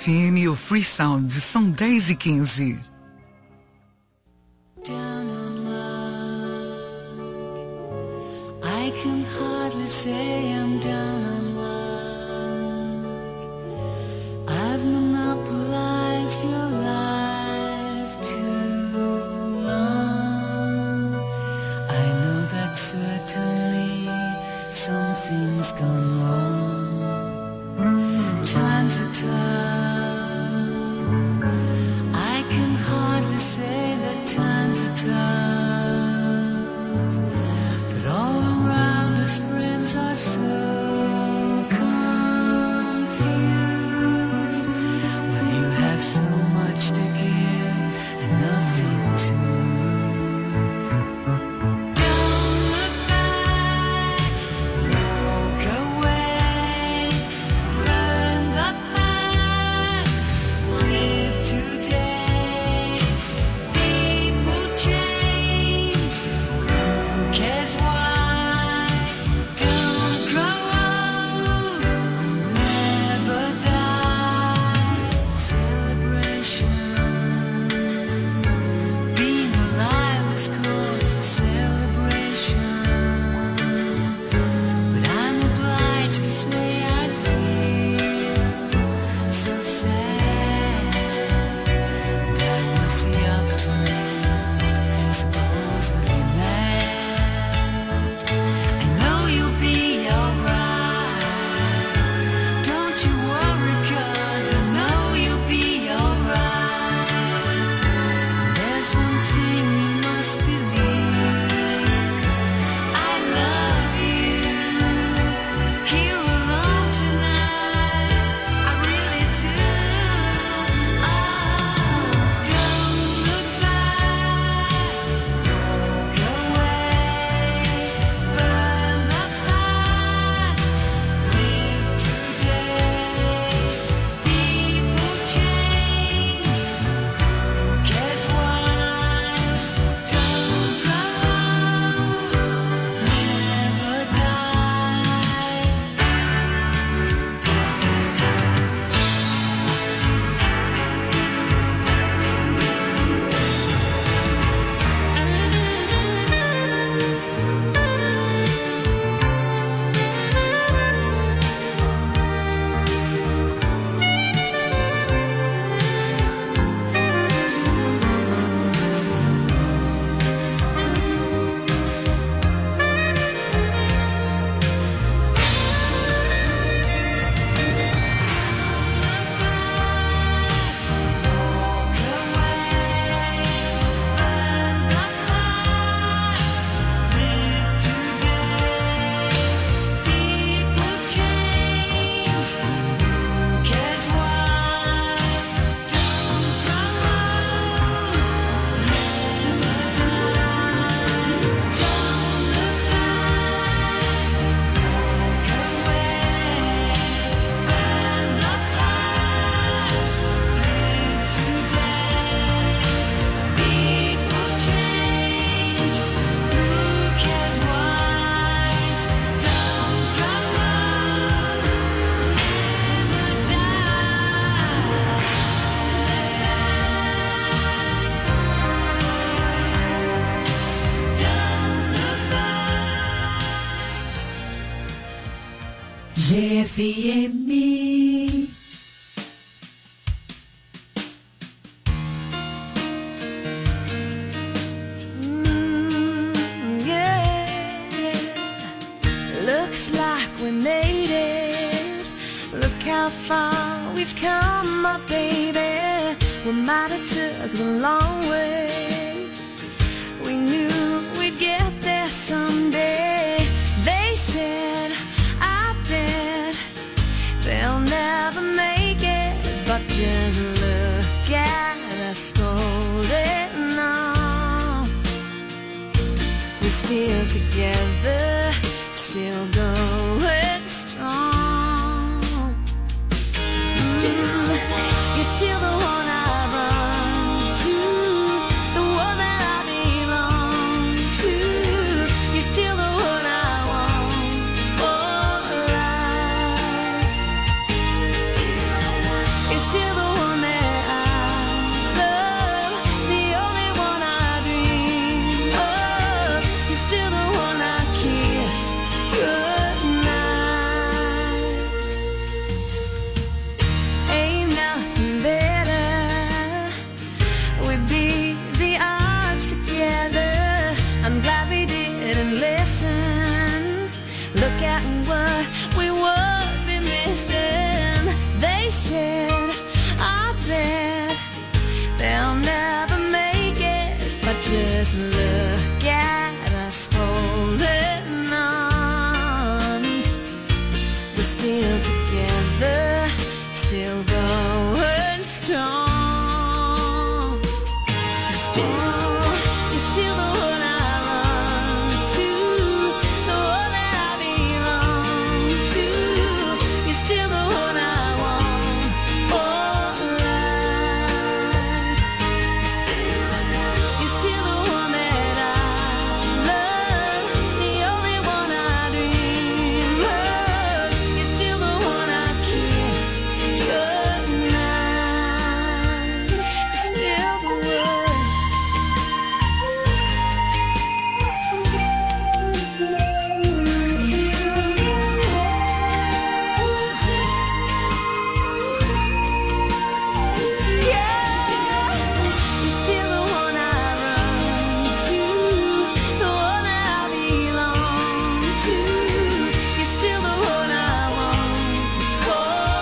FM, o Free Sound, são 10h15. Down on luck, I can hardly say I'm down on luck. I've monopolized your life too long. I know that certainly something's gone wrong. Times are tough. I can hardly say that times are tough, but all around us friends are so confused. Well, you have so much to give and nothing to lose. Don't look back, walk away, burn the past, live today. People change, who cares why? Don't grow old, never die. Celebration, being alive is cause for celebration. But I'm obliged to say I feel so sad. That was the optimist, supposedly mad. I know you'll be alright. Don't you worry, 'cause I know you'll be alright. There's one thing you must believe, I love you. Here alone tonight, I really do. Oh, don't look back, walk away, burn the past, live today. People change, who cares why? Don't grow old, never die. Walk away, burn the past, live today. People change, who cares why? Don't grow old, never die. Don't look back, walk away, burn the past, live today. People change, who cares why? Don't grow old, never die. Don't look back. GFM. Looks like we made it. Look how far we've come, my baby. We might have took the long way. We knew we'd get there someday. They said, I bet they'll never make it. But just look at us holding on. We're still together, still going strong. You're still the one I run to, the one that I belong to. You're still the one I want for life. You're still the Just look at us holding on. We're still together, still going strong. You're still the one I run to, the one that I belong to. You're still the one I want for life. You're still the one that I love, the only one I dream of. You're still the one I kiss goodnight. You're still the one. You're still the one I run to, the one that I belong to. You're still the one I want for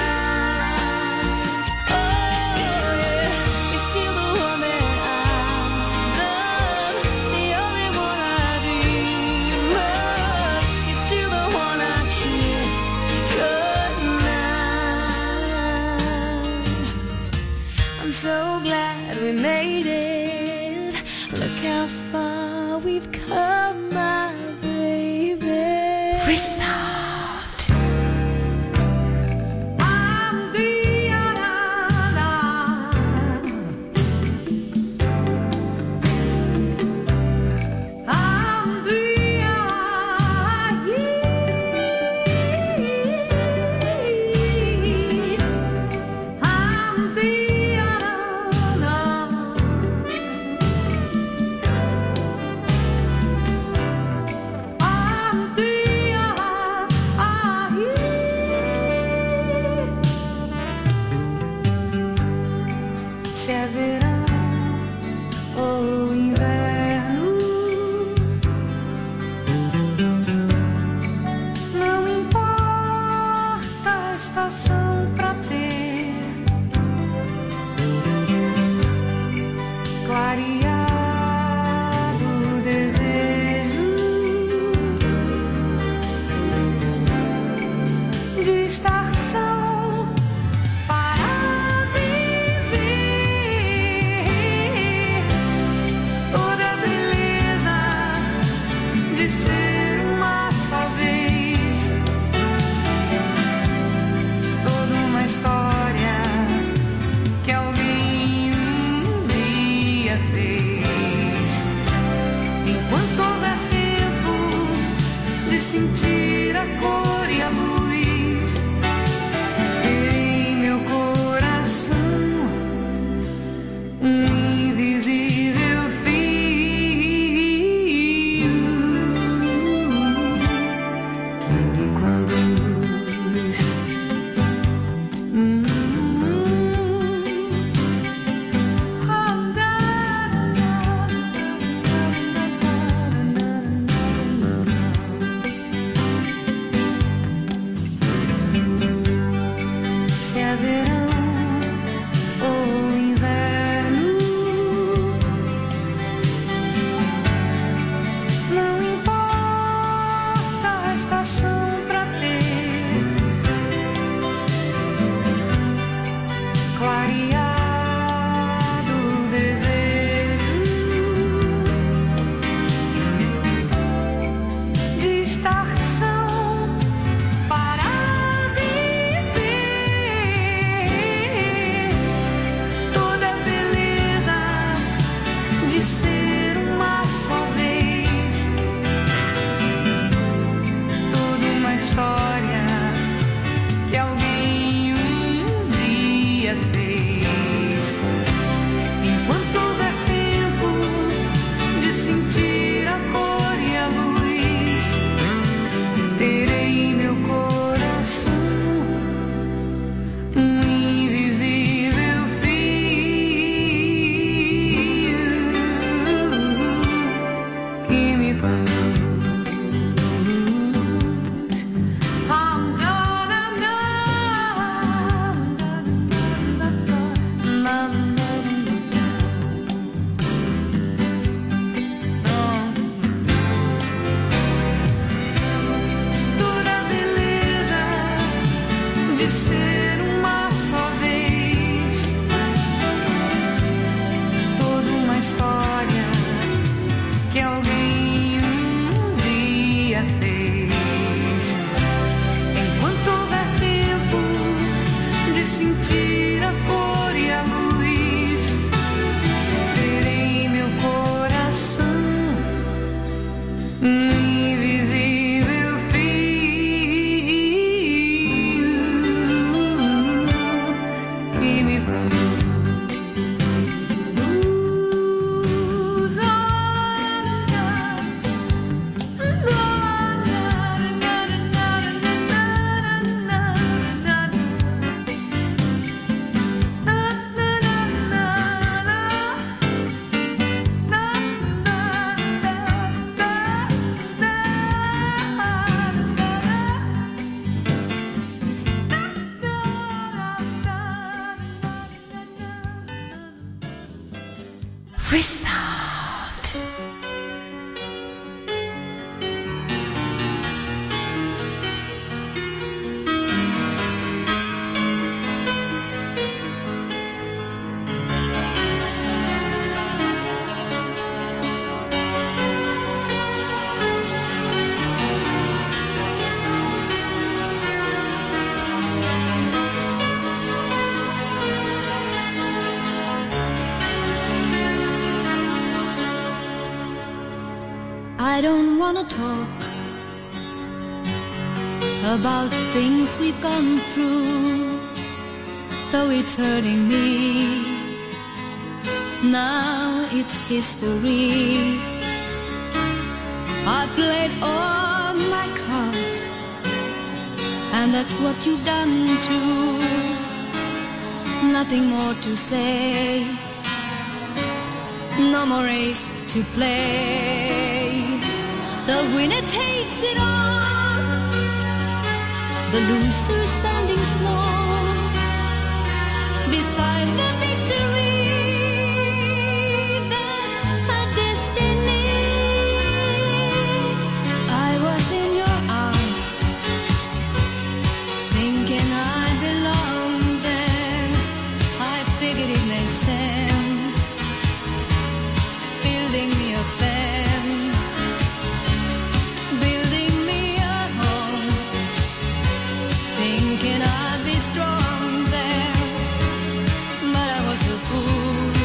life. Oh yeah, you're still the one that I love, the only one I dream of. You're still the one I kiss goodnight. I'm so glad we made it. Look how far we've come, my baby. Free Sound. I'm the se é verão ou inverno, não importa a estação pra ter clareado o desejo de estar só para viver. Freesound. I don't wanna talk about things we've gone through, though it's hurting me. Now it's history. I played all my cards, and that's what you've done too. Nothing more to say, no more race to play. The winner takes it all, the loser standing small beside the victory. That's her destiny. I was in your arms, thinking I belonged there. I figured it made sense, building me a fence, building me a home, thinking I'd be strong there. But I was a fool,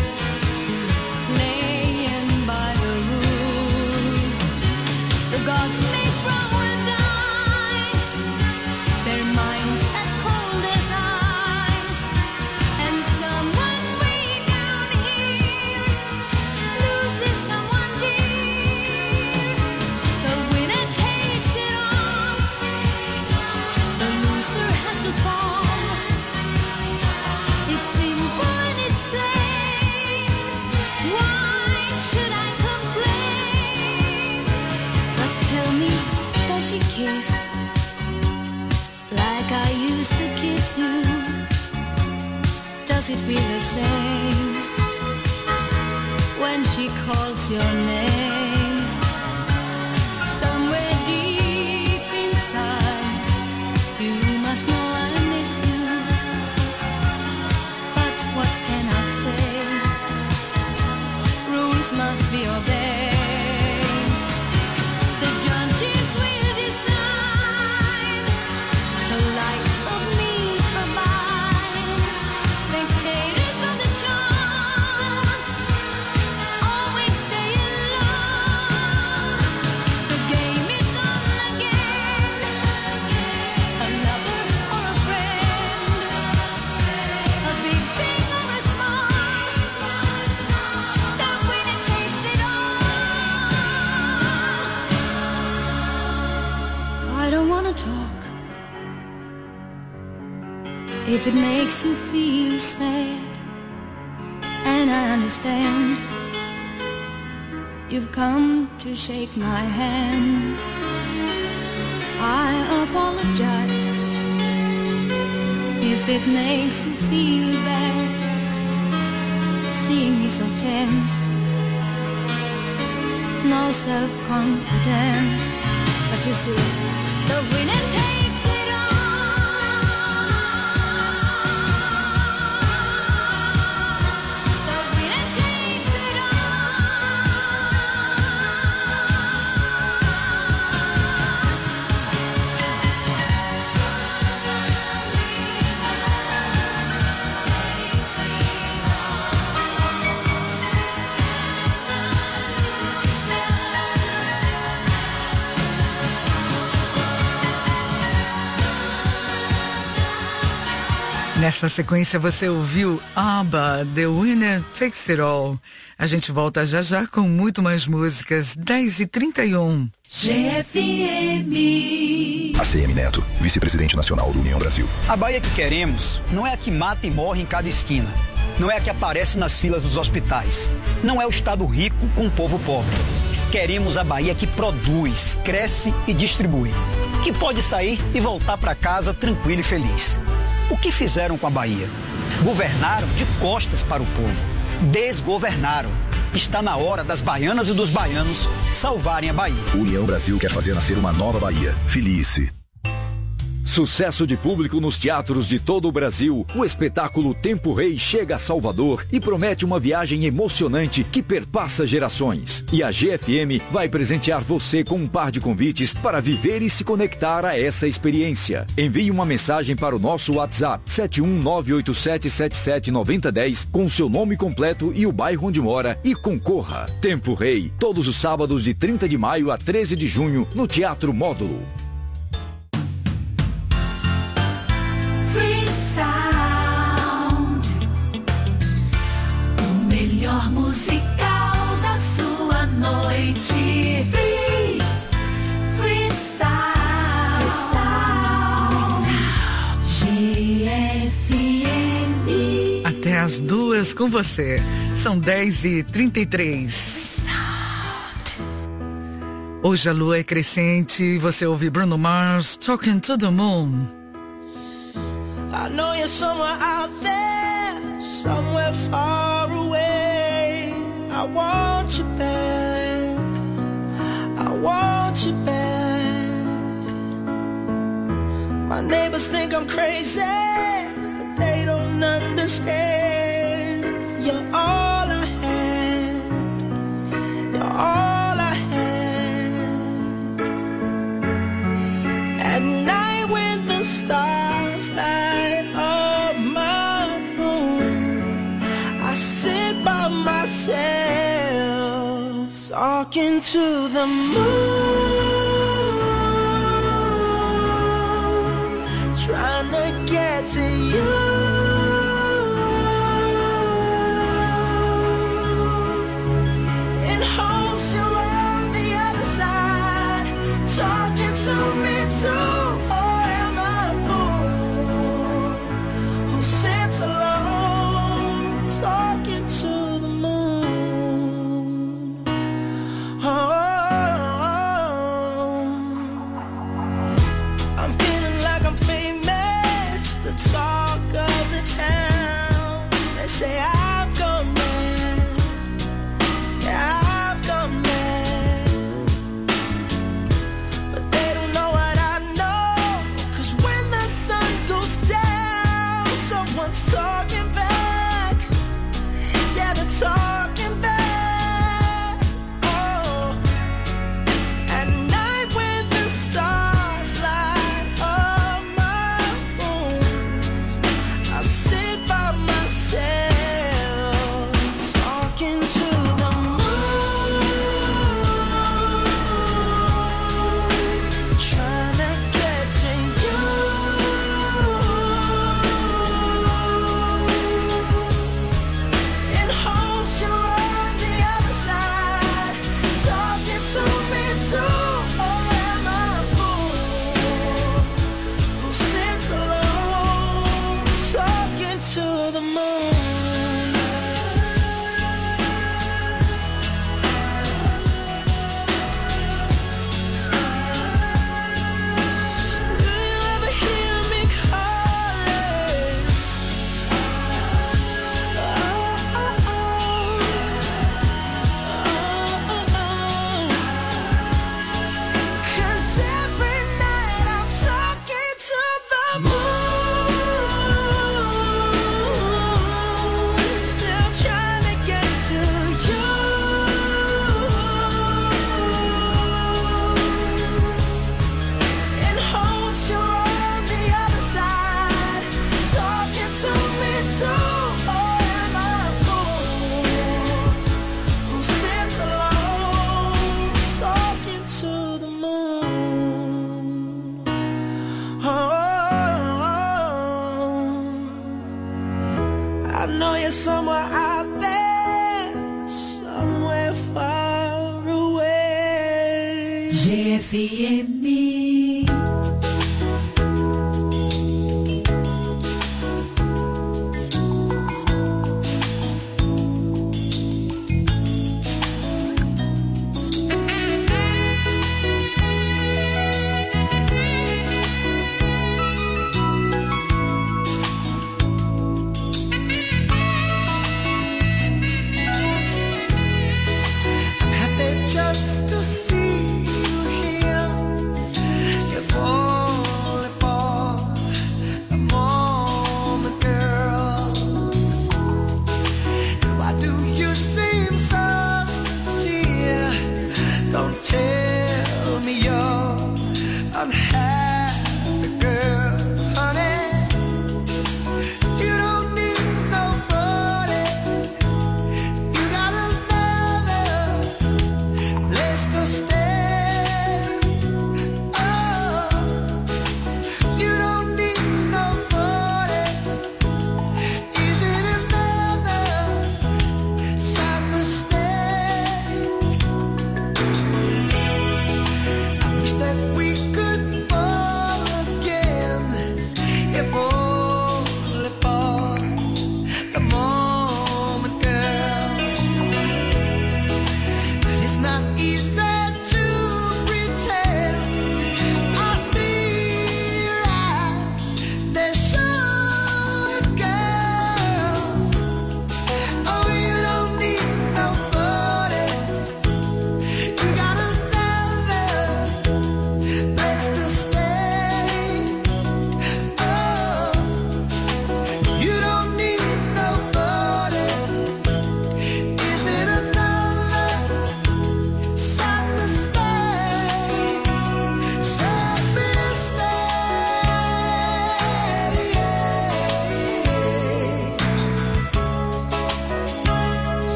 laying by the rules. The gods made from with ice, their minds as cold as ice. And someone way down here loses someone dear. The winner takes it all, the loser has to fall. It's simple and it's plain. Why should I complain? But tell me, does she kiss like I used to kiss you? Does it feel the same when she calls your name? Somewhere deep inside, you must know I miss you. But what can I say? Rules must be obeyed. The judges will decide the likes of me are mine. Spectators of the show always stay alone. The game is on again. A lover or a friend, a big thing or a small, the winner takes it all. I don't wanna talk if it makes you feel sad, and I understand. You've come to shake my hand. I apologize if it makes you feel bad, seeing me so tense, no self-confidence. But you see, the winner takes it all. The winner takes it Nesta sequência você ouviu ABBA, The Winner Takes It All. A gente volta já já com muito mais músicas. 10h31. GFM. ACM Neto, vice-presidente nacional do União Brasil. A Bahia que queremos não é a que mata e morre em cada esquina. Não é a que aparece nas filas dos hospitais. Não é o estado rico com o povo pobre. Queremos a Bahia que produz, cresce e distribui. Que pode sair e voltar para casa tranquilo e feliz. O que fizeram com a Bahia? Governaram de costas para o povo. Desgovernaram. Está na hora das baianas e dos baianos salvarem a Bahia. União Brasil quer fazer nascer uma nova Bahia. Filie-se. Sucesso de público nos teatros de todo o Brasil, o espetáculo Tempo Rei chega a Salvador e promete uma viagem emocionante que perpassa gerações. E a GFM vai presentear você com um par de convites para viver e se conectar a essa experiência. Envie uma mensagem para o nosso WhatsApp 71987779010 com seu nome completo e o bairro onde mora e concorra. Tempo Rei, todos os sábados de 30 de maio a 13 de junho no Teatro Módulo. Melhor musical da sua noite. Free Sound. GFM. Até as 2 com você. São 10h33. Hoje a lua é crescente. Você ouve Bruno Mars, Talking to the Moon. I know you're somewhere out there, somewhere far away. I want you back, I want you back. My neighbors think I'm crazy, but they don't understand. You're all I had, you're all I had. At night when the stars light up my room, I sit by myself, talking to the moon, trying to get to you. In hopes you're on the other side, talking to me too. Or am I a fool who sits alone, talking to the moon? Oh, I'm feeling like I'm famous, the talk of the town. They say I've gone mad, yeah, I've gone mad. But they don't know what I know, 'cause when the sun goes down, someone's talking back. Yeah, they're talking back. Oh, at night when the stars light up my room, I sit by myself, talking to the moon, trying to get to you. In hopes you're on the other side, talking to me too. Or am I a fool who sits alone, talking to the moon? Do you ever hear me calling? Cause every night I'm talking to the moon, still trying to get to you. In hopes you're on the other side, talking to me too. Or am I a fool who sits alone, talking to the moon? Oh, I know you're somewhere out there, somewhere far away. GFM.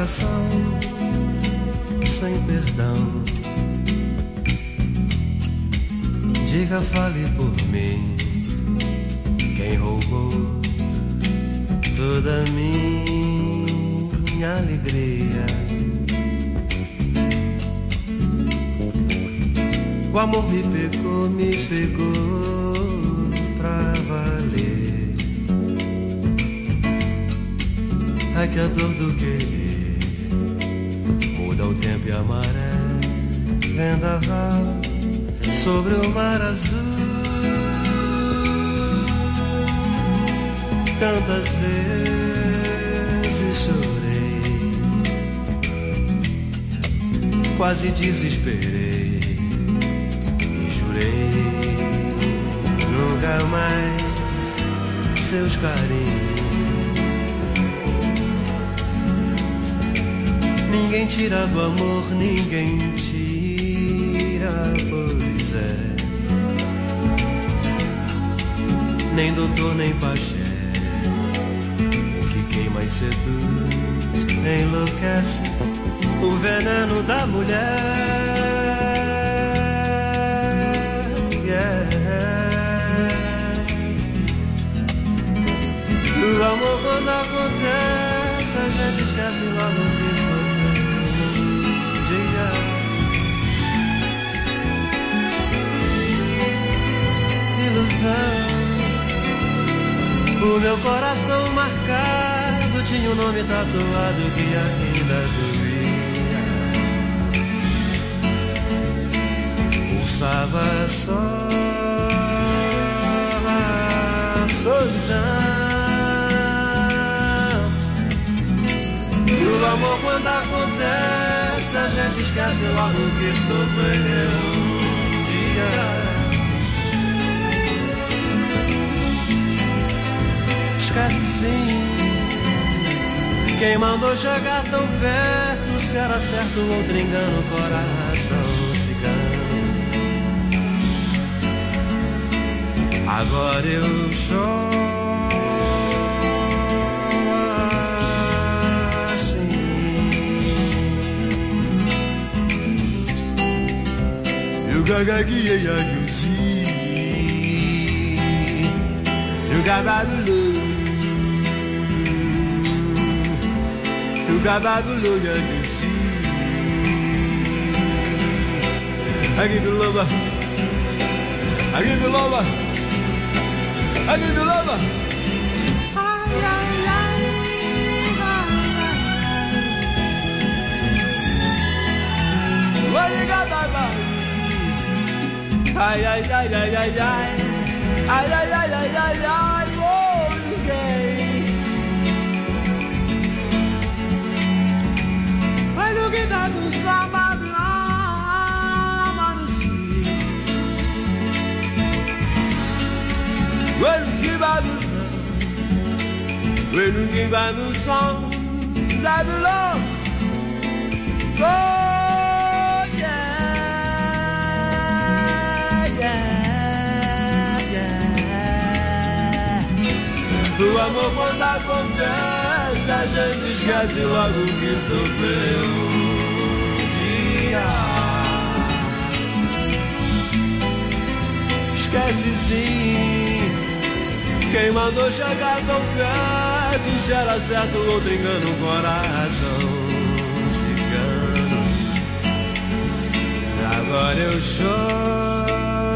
coração sem perdão. Diga, fale por mim, quem roubou toda minha alegria. O amor me pegou pra valer. Ai, que a dor do querer muda o tempo e a maré, vendaval sobre o mar azul. Tantas vezes chorei, quase desesperei e jurei nunca mais seus carinhos. Ninguém tira do amor, ninguém tira, pois é. Nem doutor, nem pajé. O que queima e seduz, enlouquece o veneno da mulher. O amor quando acontece, a gente esquece logo que sofreu. Ilusão. O meu coração marcado tinha um nome tatuado que ainda doía. Pulsava só a solidão. O amor quando acontece, a gente esquece logo que sofreu um dia. Esquece sim, quem mandou chegar tão perto, se era certo outro engano, coração cigano. Agora eu choro assim. Eu gagaguei a Yuzi, eu gagaguei. You got Babylon, you see. I give you love, I give you love, I give you love. What you got, Baba? Ay, ay, ay, ay, ay, ay, ay, ay, ay, ay, ay, ay, oh, yeah. Que dá do sábado lá, manuci. When que vai no som, sabe lá. So yeah, yeah, yeah. O amor quando acontece, a gente esquece logo que sofreu. Esquece sim, quem mandou chegar tão perto, se era certo outro engano, o coração cigano. Agora eu choro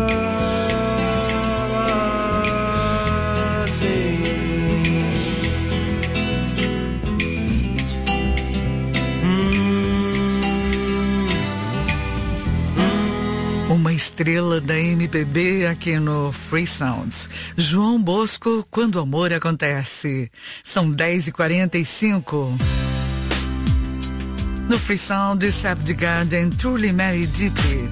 assim. Uma estrela da MPB aqui no Free Sounds. João Bosco, Quando o Amor Acontece. São 10h45. No Free Sound, Savage Garden, Truly Mary Deeply.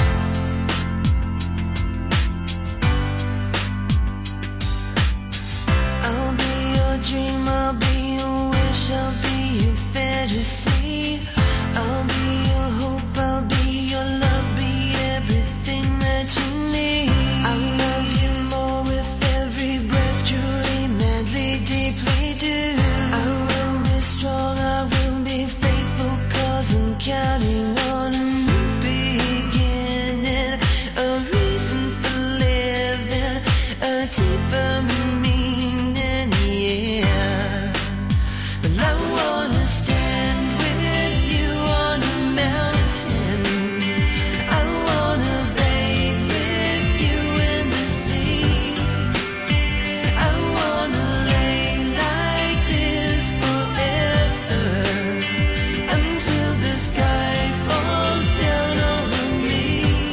I'll be your dream, I'll be your wish, I'll be your fantasy. I'll be your hope, I'll be your love, be everything that you need. I love you more with every breath, truly, madly, deeply do. I will be strong, I will be faithful. deeper meaning, yeah. Well, I wanna stand with you on a mountain. I wanna bathe with you in the sea. I wanna lay like this forever until the sky falls down on me.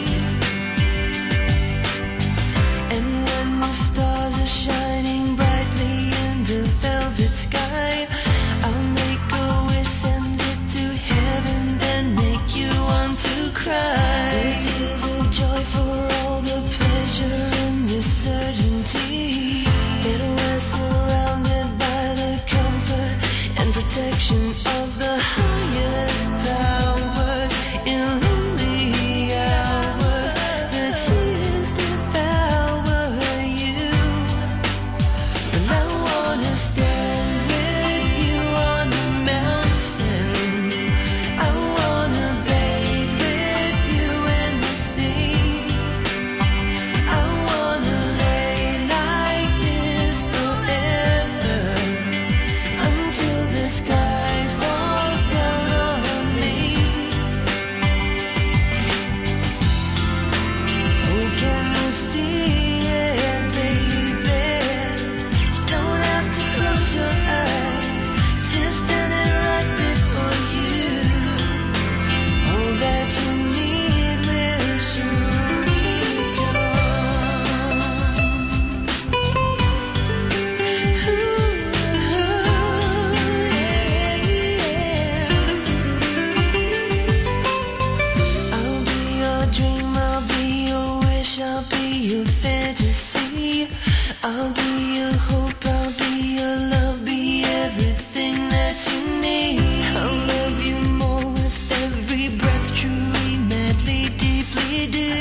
And when the stars are shining brightly in the velvet sky, I'll make a wish, send it to heaven, then make you want to cry. The tears of joy for all the pleasure and the certainty that we're surrounded by the comfort and protection of the highest powers. In lonely hours, the tears devour you. And I wanna stand with you on a mountain. I wanna bathe with you in the sea. I wanna lay like this forever until the sky falls down on me. Oh, can you see it, baby? You don't have to close your eyes, just standing right before you. All that you need will surely come. I'll be your dream, I'll be your wish, I'll be your fantasy. I'll be your hope, I'll be your love, be everything that you need. I'll love you more with every breath, truly, madly, deeply do.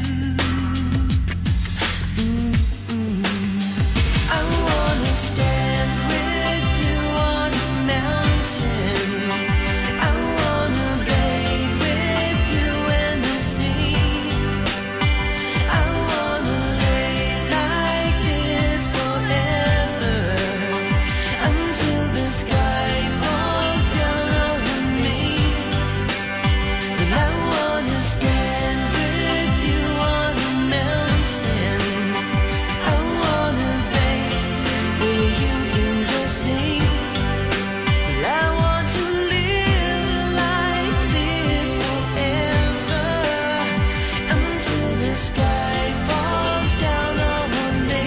I wanna stand with you on a mountain. I wanna bathe with you in the sea. I wanna lay like this forever until the sky falls down on me. Well, I wanna stand with you on a mountain. I wanna bathe with you in the sea. Well, I want to live like this forever until the sky falls down on me.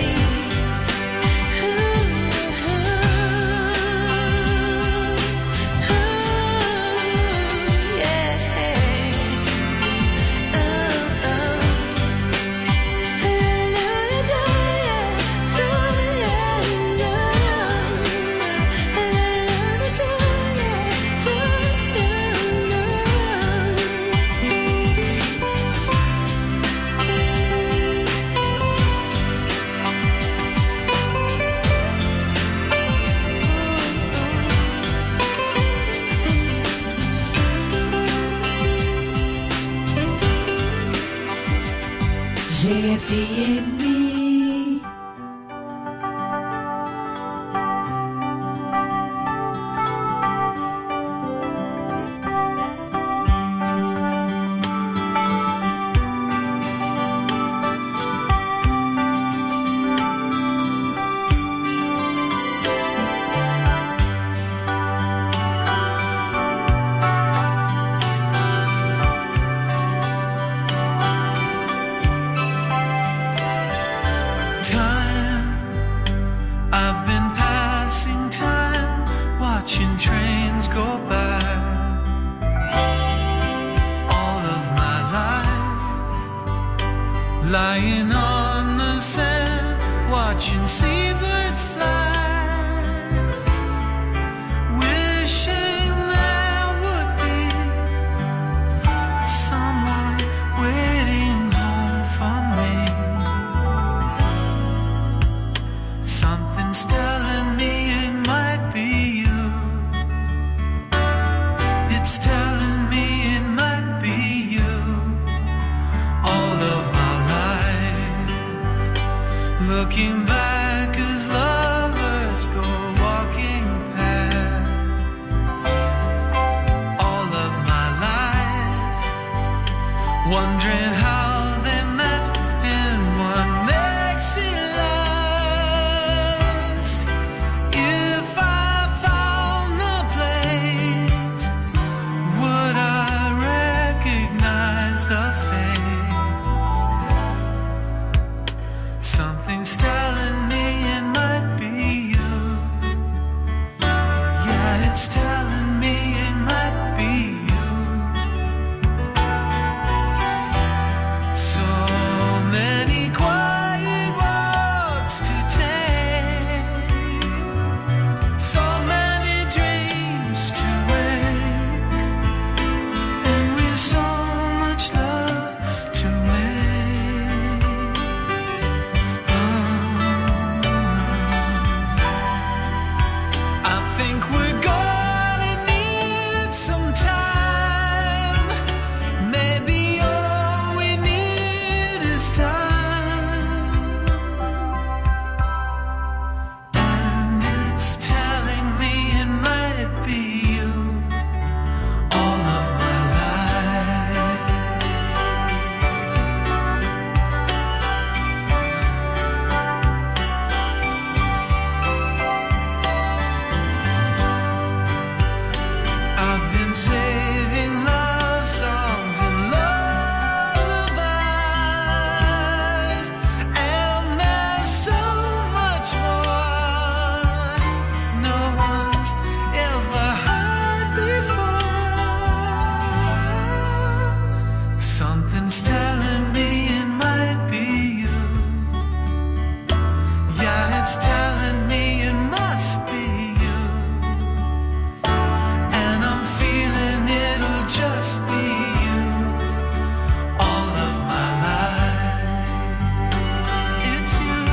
GFM. Lying on the sand, watching seabirds fly, wishing there would be someone waiting home for me. Something's telling me it might be you. It's telling me it might be you. All of my life, Looking back as lovers go walking past all of my life, wondering how they met and what makes it last. If I found the place, would I recognize the face? Something's telling me it might be you. Yeah, it's telling me it might be you. So many quiet walks to take, so many dreams to wake, and we've so much love to make. I think we're gonna need some time. Maybe all we need is time. And it's telling me it might be you all of my life. I've been saving love songs and lullabies, and there's so much more no one's ever heard before. Something's telling me it might be you. Yeah, it's telling me it must be you. And I'm feeling it'll just be you all of my life. It's you,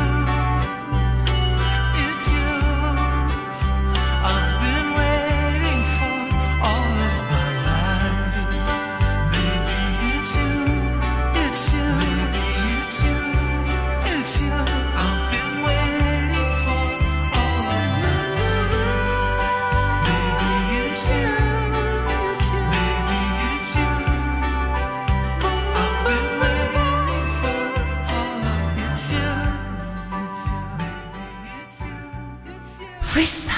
it's you. I've been waiting for all of my life. Maybe it's you, it's you, maybe it's you, it's you. I've been waiting for all of my life. Maybe it's you, maybe it's you. I've been waiting for all of it's you, maybe it's you, it's you. Free Sound.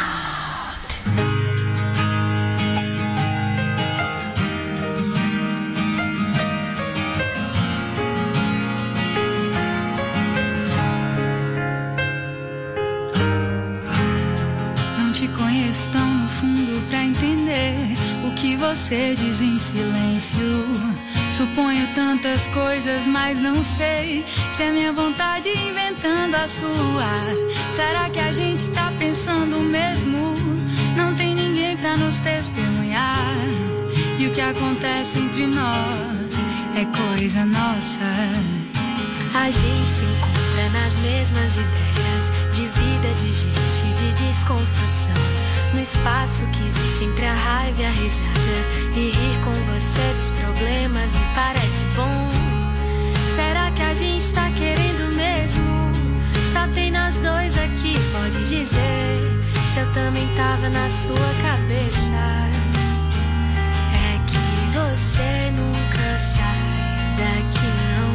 Não te conheço tão no fundo pra entender o que você diz em silêncio. Suponho tantas coisas, mas não sei se é minha vontade inventando a sua. Será que a gente tá pensando o mesmo? Não tem ninguém pra nos testemunhar. E o que acontece entre nós é coisa nossa. A gente se encontra nas mesmas ideias de vida, de gente, de desconstrução. No espaço que existe entre a raiva e a risada. E rir com você dos problemas me parece bom. Será que a gente tá querendo mesmo? Só tem nós dois aqui, pode dizer se eu também tava na sua cabeça. É que você nunca sai daqui, não.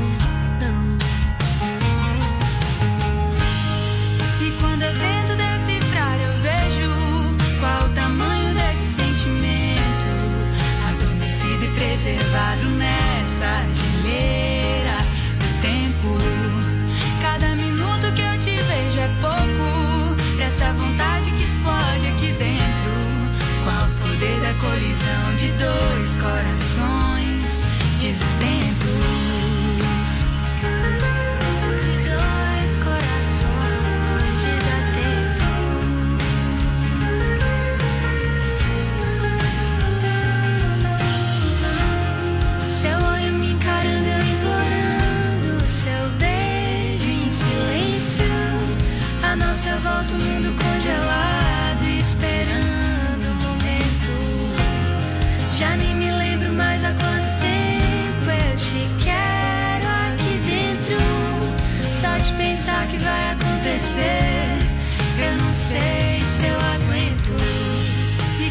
E quando eu tento decifrar, eu vejo qual o tamanho desse sentimento, adormecido e preservado nessa geleira do tempo. Cada minuto que eu te vejo é pouco pra essa vontade que explode aqui dentro. Qual o poder da colisão de dois corações desatentos? Dois corações desatentos. Seu olho me encarando, eu implorando seu beijo em silêncio. A nossa volta, o mundo congelado, esperando o momento. Já nem me lembro mais há quanto tempo eu te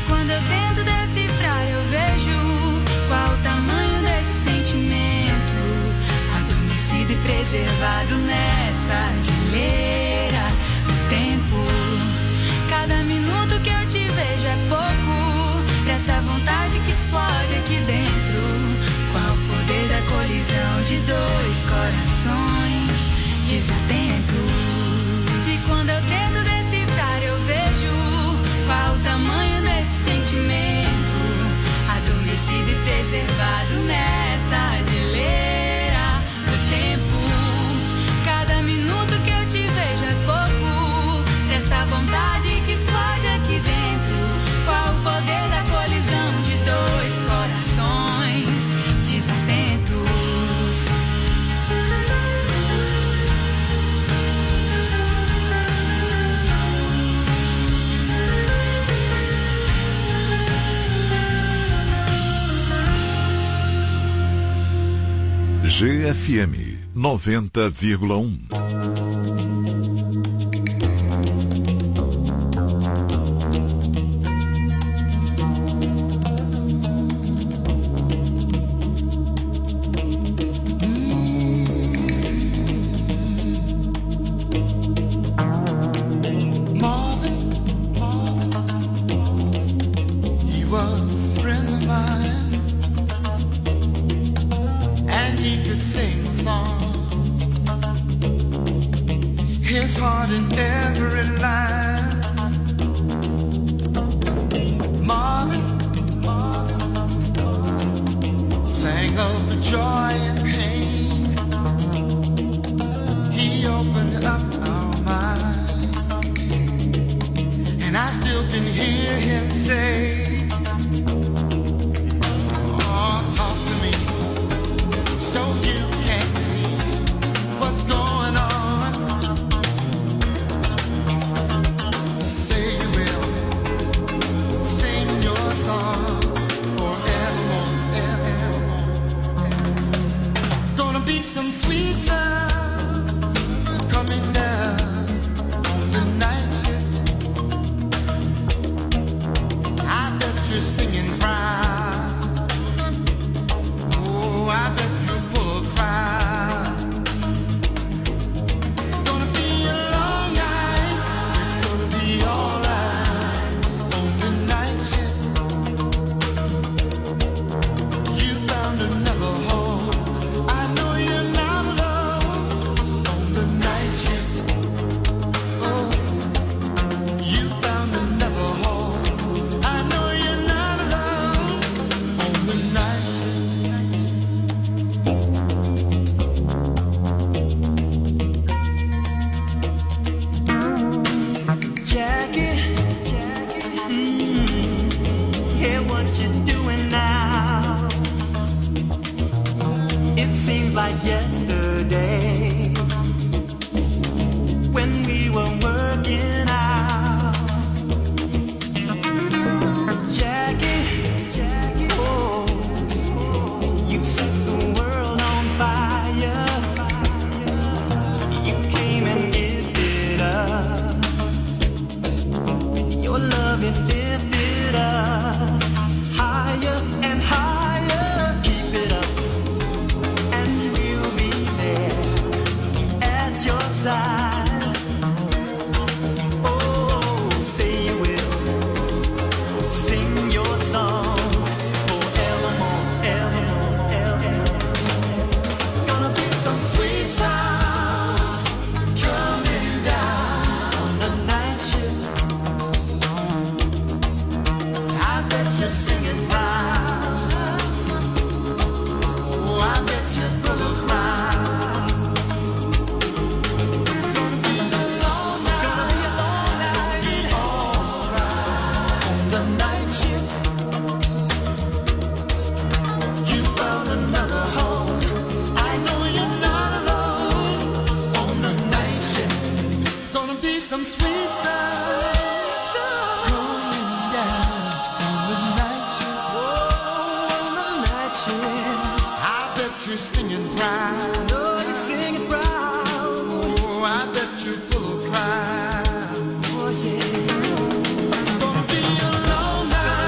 quando eu tento decifrar, eu vejo qual o tamanho desse sentimento, adormecido e preservado nessa geleira do tempo. Cada minuto que eu te vejo é pouco pra essa vontade que explode aqui dentro. Qual o poder da colisão de dois corações desatentos? E quando eu tento decifrar, eu vejo qual o tamanho desse sentimento, adormecido e preservado nessa geleira do tempo. Cada minuto que eu te vejo é pouco pra essa vontade que explode aqui dentro. Qual o poder da colisão de dois corações desatentos? GFM 90,1. Gonna be a long night.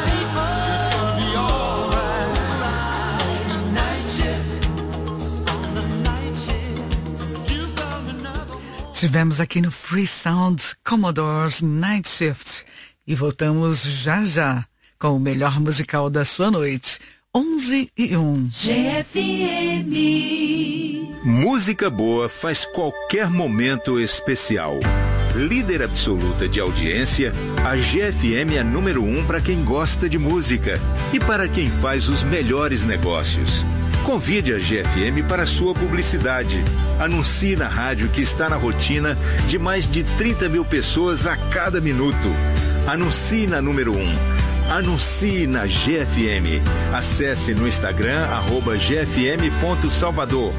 Tivemos aqui no Free Sound Commodore's Night Shift e voltamos já já com o melhor musical da sua noite. 11:01. GFM. Música boa faz qualquer momento especial. Líder absoluta de audiência, a GFM é número 1 para quem gosta de música e para quem faz os melhores negócios. Convide a GFM para sua publicidade. Anuncie na rádio que está na rotina de mais de 30 mil pessoas a cada minuto. Anuncie na número 1. Anuncie na GFM. Acesse no Instagram @gfm.salvador.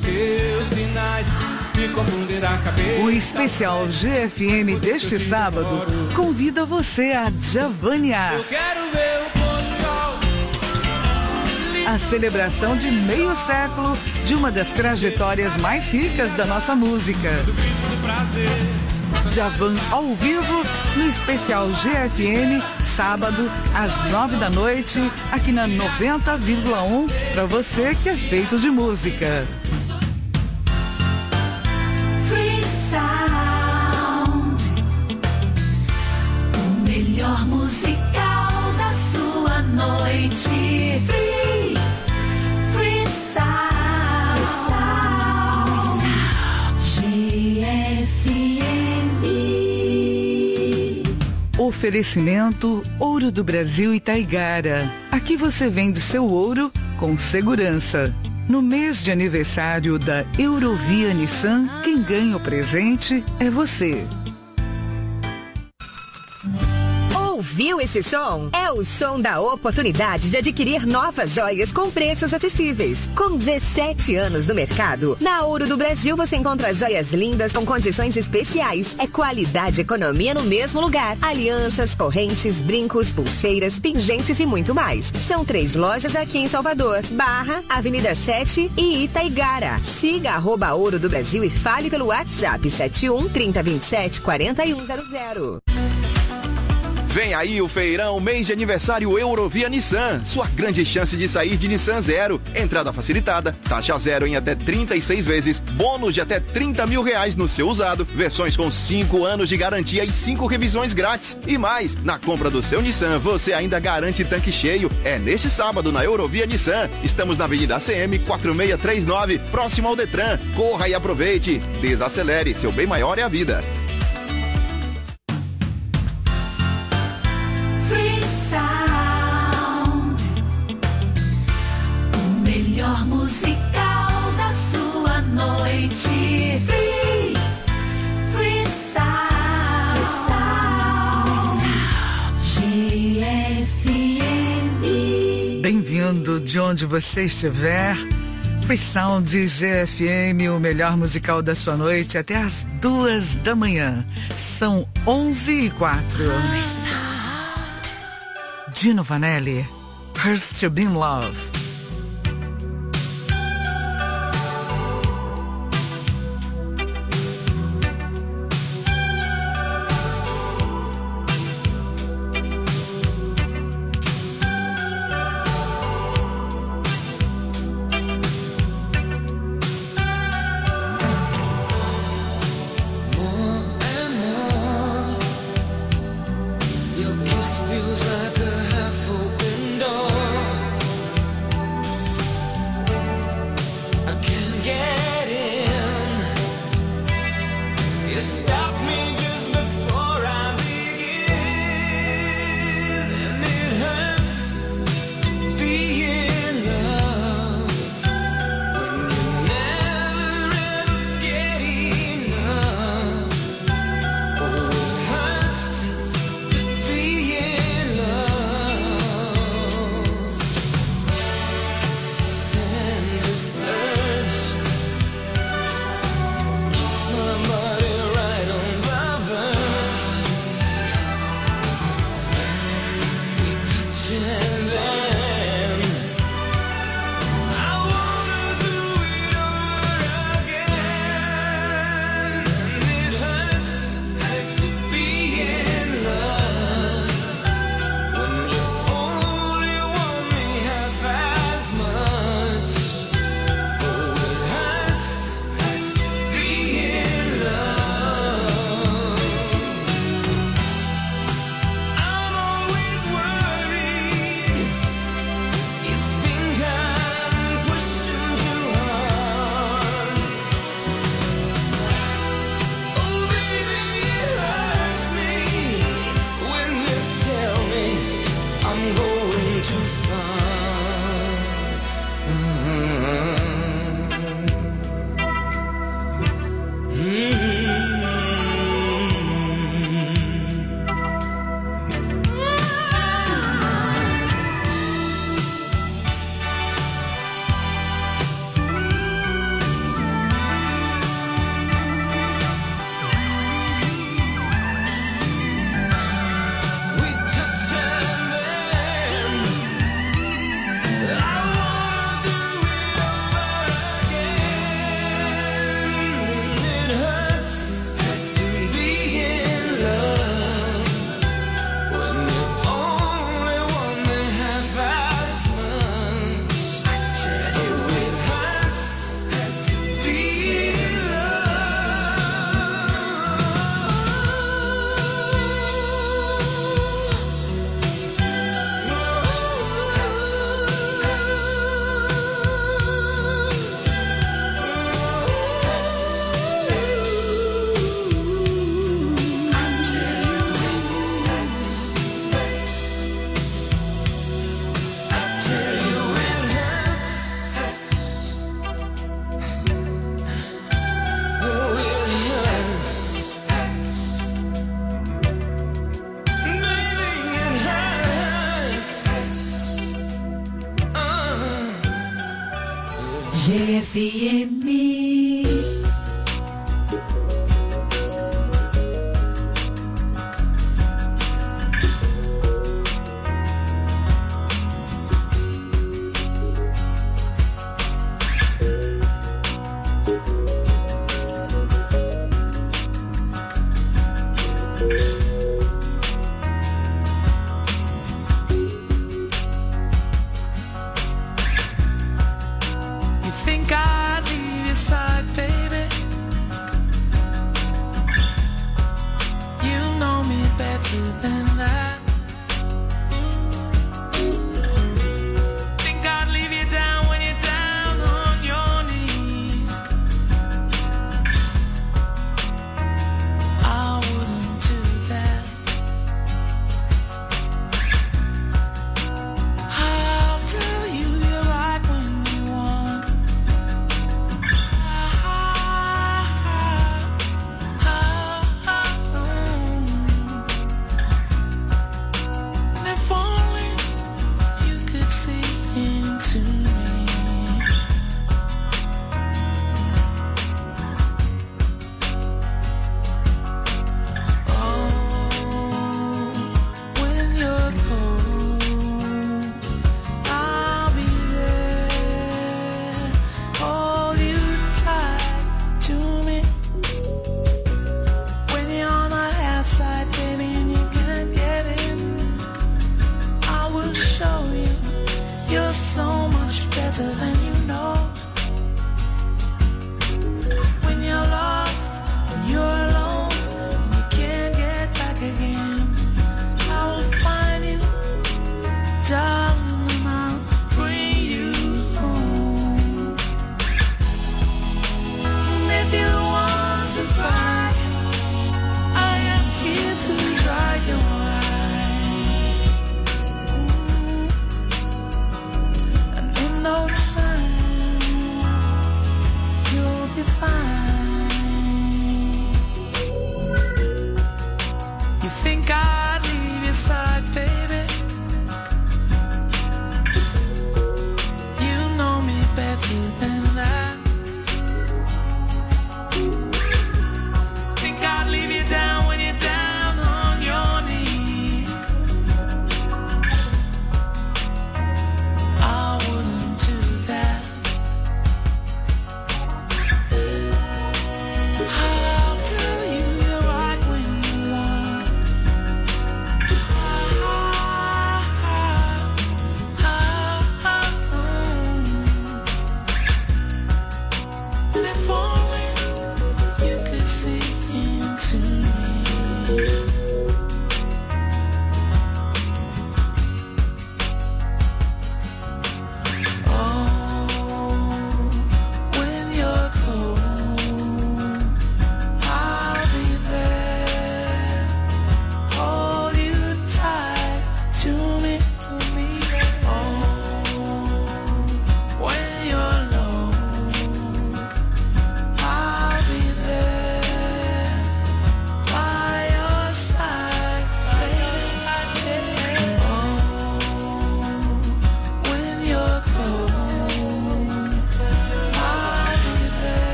O especial GFM deste sábado convida você a Javaniar. Eu quero ver o pôr do sol. A celebração de meio século de uma das trajetórias mais ricas da nossa música. Djavan ao vivo no especial GFM, sábado às 9 da noite, aqui na 90,1, para você que é feito de música. Free Sound, o melhor musical da sua noite. Free Sound, GFM. Oferecimento Ouro do Brasil e Taigara. Aqui você vende seu ouro com segurança. No mês de aniversário da Eurovia Nissan, quem ganha o presente é você. Ouviu esse som? É o som da oportunidade de adquirir novas joias com preços acessíveis. Com 17 anos no mercado, na Ouro do Brasil você encontra joias lindas com condições especiais. É qualidade e economia no mesmo lugar. Alianças, correntes, brincos, pulseiras, pingentes e muito mais. São 3 lojas aqui em Salvador, Barra, Avenida 7 e Itaigara. Siga @Ouro do Brasil e fale pelo WhatsApp 71 3027 4100. Vem aí o feirão mês de aniversário Eurovia Nissan. Sua grande chance de sair de Nissan zero. Entrada facilitada, taxa zero em até 36 vezes, bônus de até 30 mil reais no seu usado, versões com 5 anos de garantia e 5 revisões grátis. E mais, na compra do seu Nissan, você ainda garante tanque cheio. É neste sábado na Eurovia Nissan. Estamos na Avenida ACM 4639, próximo ao Detran. Corra e aproveite. Desacelere, seu bem maior é a vida. Free Sound, o melhor musical da sua noite. Free Sound, GFM. Bem-vindo de onde você estiver. Free Sound GFM, o melhor musical da sua noite, até às 2 da manhã. São 11:04. Dino Vanelli, First to Be in Love. Your kiss feels like a half-open door. FM. You think I'd leave your side?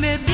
bebi